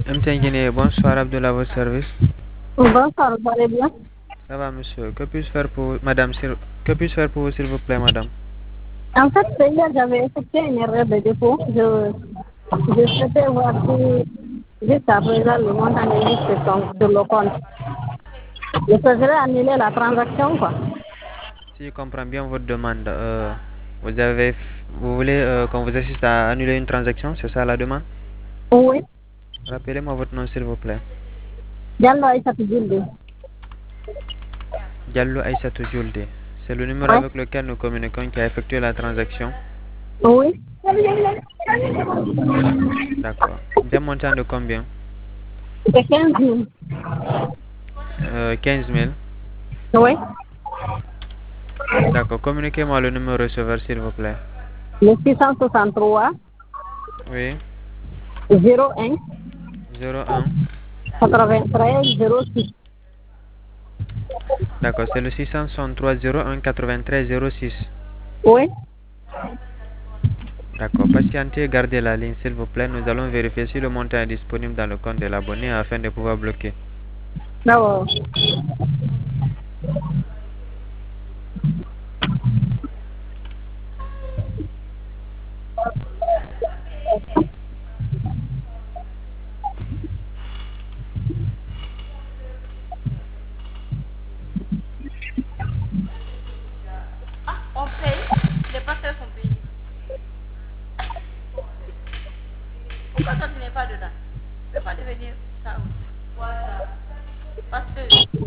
MTN Guinée, bonsoir Abdullah, votre service. Bonsoir, vous allez bien? Ça va, monsieur? Que puis-je faire pour madame, que puis-je faire pour vous, s'il vous plaît, madame? En fait, hier, j'avais effectué une erreur de dépôt. Je souhaitais voir si, juste à présent, le montant existe sur le compte. Je préférais annuler la transaction, quoi. Si je comprends bien votre demande, vous voulez qu'on vous assiste à annuler une transaction, c'est ça la demande? Oui, Rappelez-moi votre nom, s'il vous plaît. Diallo Aïssatou Djildé. Diallo Aïssatou Diolde. C'est le numéro Ouais. avec lequel nous communiquons qui a effectué la transaction. Oui. D'accord. D'un montant de combien? C'est 15 000. 15 000. Oui. D'accord. Communiquez-moi le numéro receveur, s'il vous plaît. Le 663 Oui. 01 01. 93 06. D'accord. C'est le 663 01 93 06. Oui. D'accord. Patientez, gardez la ligne, s'il vous plaît. Nous allons vérifier si le montant est disponible dans le compte de l'abonné afin de pouvoir bloquer. D'accord. On paye, les pasteurs sont payés. Pourquoi toi tu n'es pas dedans? Tu ne peux pas devenir ça aussi. Voilà. Parce que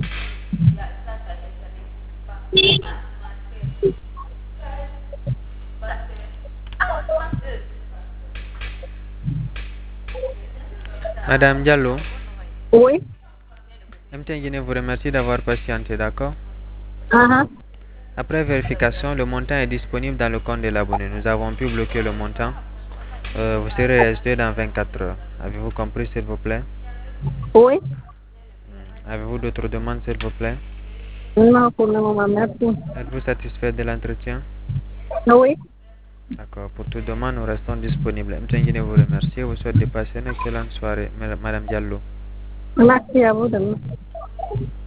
Madame Diallo, Oui. MTN Guinée vous remercie d'avoir patienté, d'accord? Uh-huh. Après vérification, le montant est disponible dans le compte de l'abonné. Nous avons pu bloquer le montant. Vous serez resté dans 24 heures. Avez-vous compris, s'il vous plaît? Oui. Avez-vous d'autres demandes, s'il vous plaît? Non, pour le moment, merci. Êtes-vous satisfait de l'entretien? Oui. D'accord. Pour toute demande, nous restons disponibles. MTN Guinée vous remercie et vous souhaite de passer une excellente soirée, Madame Diallo. Merci à vous de